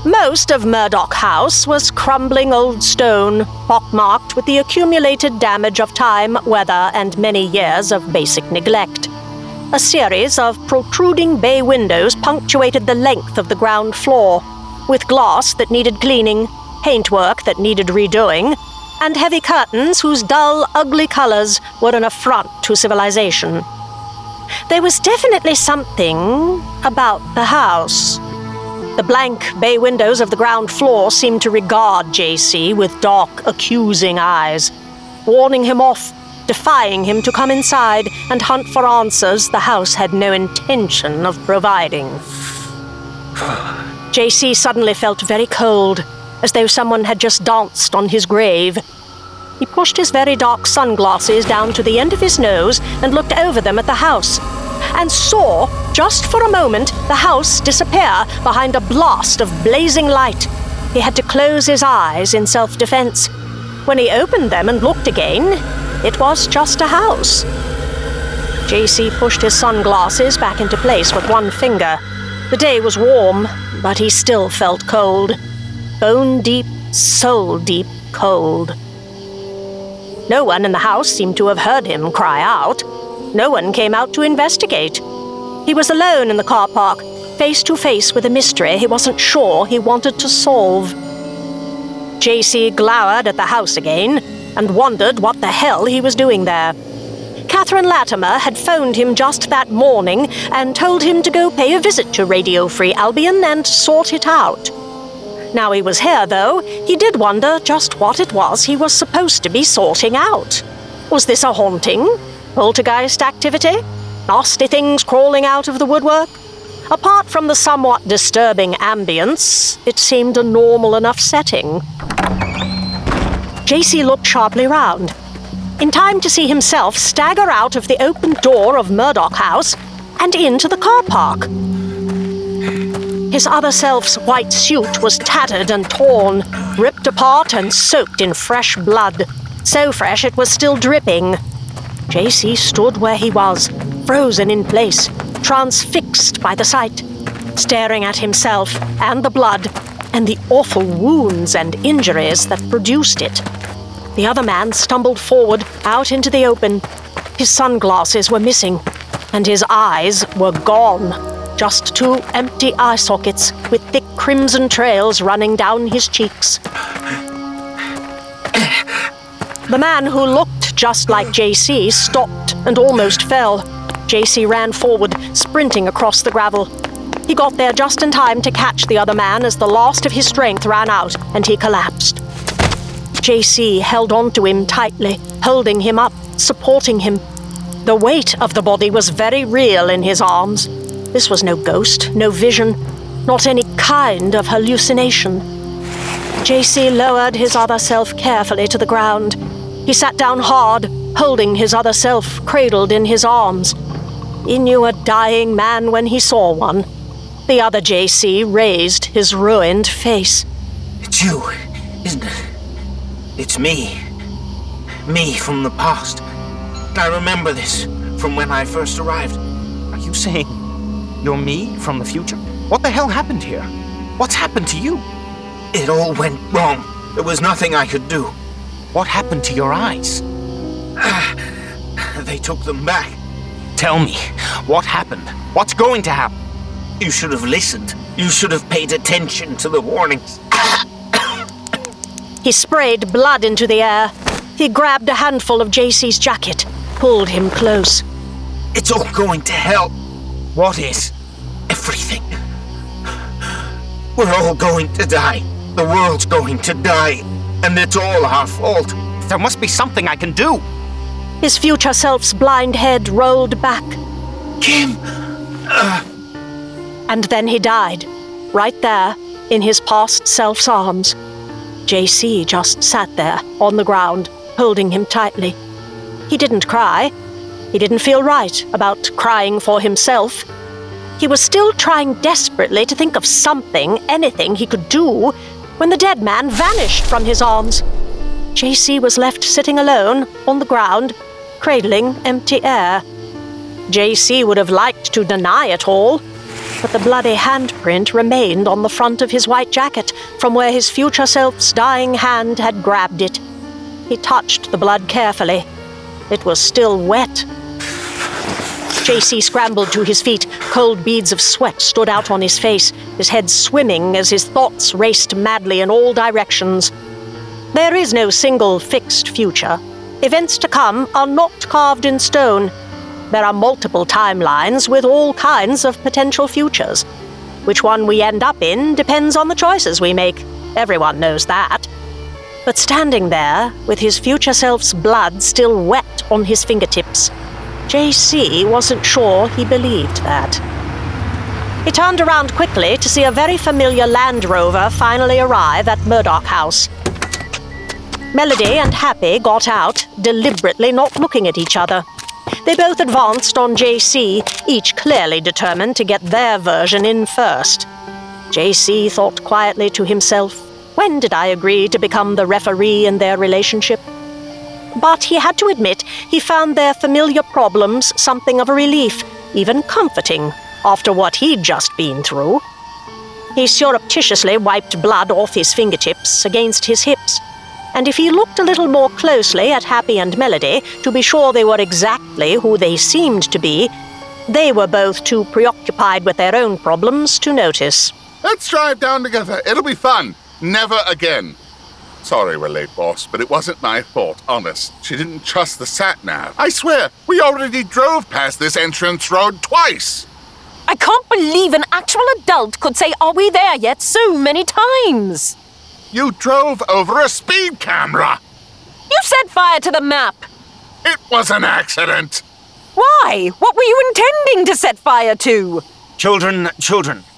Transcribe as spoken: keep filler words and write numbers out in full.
Most of Murdoch House was crumbling old stone, pockmarked with the accumulated damage of time, weather, and many years of basic neglect. A series of protruding bay windows punctuated the length of the ground floor, with glass that needed cleaning, paintwork that needed redoing, and heavy curtains whose dull, ugly colors were an affront to civilization. There was definitely something about the house. The blank bay windows of the ground floor seemed to regard J C with dark, accusing eyes, warning him off, defying him to come inside and hunt for answers the house had no intention of providing. J C suddenly felt very cold, as though someone had just danced on his grave. He pushed his very dark sunglasses down to the end of his nose and looked over them at the house, and saw, just for a moment, the house disappear behind a blast of blazing light. He had to close his eyes in self-defense. When he opened them and looked again, it was just a house. J C pushed his sunglasses back into place with one finger. The day was warm, but he still felt cold. Bone-deep, soul-deep cold. No one in the house seemed to have heard him cry out. No one came out to investigate. He was alone in the car park, face to face with a mystery he wasn't sure he wanted to solve. J C glowered at the house again and wondered what the hell he was doing there. Catherine Latimer had phoned him just that morning and told him to go pay a visit to Radio Free Albion and sort it out. Now he was here, though, he did wonder just what it was he was supposed to be sorting out. Was this a haunting? Poltergeist activity? Nasty things crawling out of the woodwork? Apart from the somewhat disturbing ambience, it seemed a normal enough setting. J C looked sharply round, in time to see himself stagger out of the open door of Murdoch House and into the car park. His other self's white suit was tattered and torn, ripped apart and soaked in fresh blood. So fresh it was still dripping. J C stood where he was, frozen in place, transfixed by the sight, staring at himself and the blood and the awful wounds and injuries that produced it. The other man stumbled forward, out into the open. His sunglasses were missing, and his eyes were gone. Just two empty eye sockets with thick crimson trails running down his cheeks. The man who looked just like J C stopped and almost fell. J C ran forward, sprinting across the gravel. He got there just in time to catch the other man as the last of his strength ran out and he collapsed. J C held on to him tightly, holding him up, supporting him. The weight of the body was very real in his arms. This was no ghost, no vision, not any kind of hallucination. J C lowered his other self carefully to the ground. He sat down hard, holding his other self cradled in his arms. He knew a dying man when he saw one. The other J C raised his ruined face. It's you, isn't it? It's me. Me from the past. I remember this from when I first arrived. Are you saying you're me from the future? What the hell happened here? What's happened to you? It all went wrong. There was nothing I could do. What happened to your eyes? They took them back. Tell me, what happened? What's going to happen? You should have listened. You should have paid attention to the warnings. He sprayed blood into the air. He grabbed a handful of J C's jacket, pulled him close. It's all going to hell. What is? Everything. We're all going to die. The world's going to die. And it's all our fault. There must be something I can do. His future self's blind head rolled back. Kim! Uh... And then he died, right there, in his past self's arms. J C just sat there, on the ground, holding him tightly. He didn't cry. He didn't feel right about crying for himself. He was still trying desperately to think of something, anything he could do, when the dead man vanished from his arms. J C was left sitting alone, on the ground, cradling empty air. J C would have liked to deny it all. but the bloody handprint remained on the front of his white jacket, from where his future self's dying hand had grabbed it. He touched the blood carefully. It was still wet. J C scrambled to his feet. Cold beads of sweat stood out on his face, his head swimming as his thoughts raced madly in all directions. There is no single fixed future. Events to come are not carved in stone. There are multiple timelines with all kinds of potential futures. Which one we end up in depends on the choices we make. Everyone knows that. But standing there, with his future self's blood still wet on his fingertips, J C wasn't sure he believed that. He turned around quickly to see a very familiar Land Rover finally arrive at Murdoch House. Melody and Happy got out, deliberately not looking at each other. They both advanced on J C, each clearly determined to get their version in first. J C thought quietly to himself, when did I agree to become the referee in their relationship? But he had to admit he found their familiar problems something of a relief, even comforting, after what he'd just been through. He surreptitiously wiped blood off his fingertips against his hips, and if he looked a little more closely at Happy and Melody to be sure they were exactly who they seemed to be, they were both too preoccupied with their own problems to notice. Let's drive down together. It'll be fun. Never again. Sorry we're late, boss, but it wasn't my fault, honest. She didn't trust the sat-nav. I swear, we already drove past this entrance road twice. I can't believe an actual adult could say, "Are we there yet?" so many times. You drove over a speed camera. You set fire to the map. It was an accident. Why? What were you intending to set fire to? Children, children,